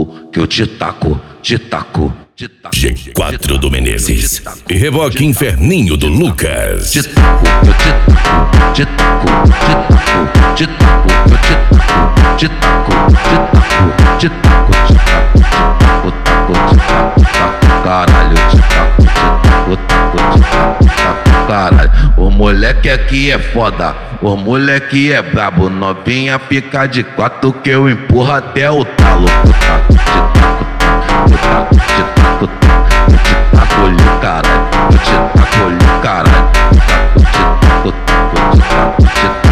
que eu te taco, te taco. G4 do Menezes e Reboque Inferninho do Lucas. Te taco, eu te taco, te taco, te taco, eu te taco, te taco, te taco, te taco, te taco, te taco, caralho, te taco, te taco, caralho. O moleque aqui é foda, o moleque é brabo, novinha fica de 4 que eu empurro até o talo. Te taco, te taco, te taco, te taco, te taco-lhe o caralho, eu te taco-lhe o caralho, te taco, te taco,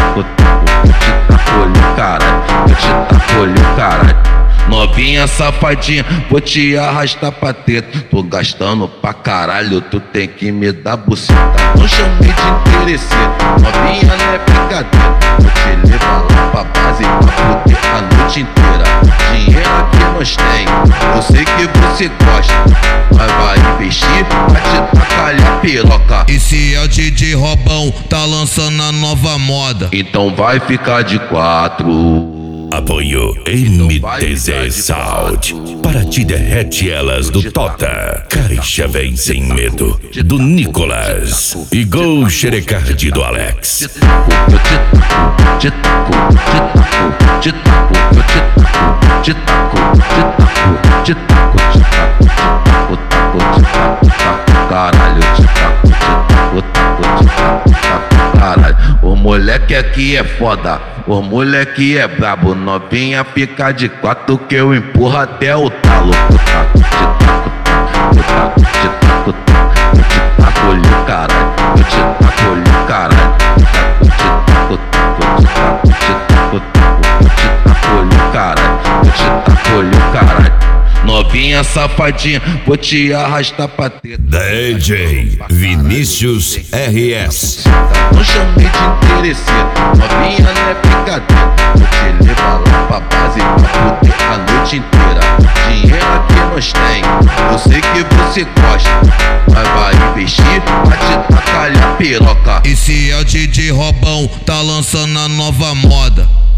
te taco-lhe o caralho, eu te taco-lhe o caralho. Novinha safadinha, vou te arrastar pra treta. Tô gastando pra caralho, tu tem que me dar buceta. Não chamei de interesseiro, novinha não é brincadeira. Vou te levar lá pra base pra fuder a noite inteira. Dinheiro aqui nós tem, eu sei que você gosta, mas vai investir pra te tacar a piroca. Esse é o DJ Robão, tá lançando a nova moda. Então vai ficar de 4. Apoio MTZ Sound. Para ti derrete elas do Tota. Caixa vem sem medo do Nicolas. E Gol Xerecard do Alex. Te taco, te taco, te taco, te taco, te taco, te taco, te taco, te taco, te taco, caralho, te taco, te taco, caralho. O moleque aqui é foda, o moleque é brabo, novinha fica de 4 que eu empurro até o talo. Te taco, te taco, te taco, te taco, eu te taco-lhe o caralho, eu te taco-lhe o caralho, te taco, te taco, te taco, eu te taco-lhe o caralho, eu te taco-lhe o caralho. Novinha safadinha, vou te arrastar pra treta. DJ Vinícius RS. Não chamei de interesseiro, novinha não é brincadeira. Vou te levar lá pra base pra fuder a noite inteira. Dinheiro aqui nós tem, eu sei que você gosta, mas vai investir pra te tacar a piroca. Esse é o DJ Robão, tá lançando a nova moda.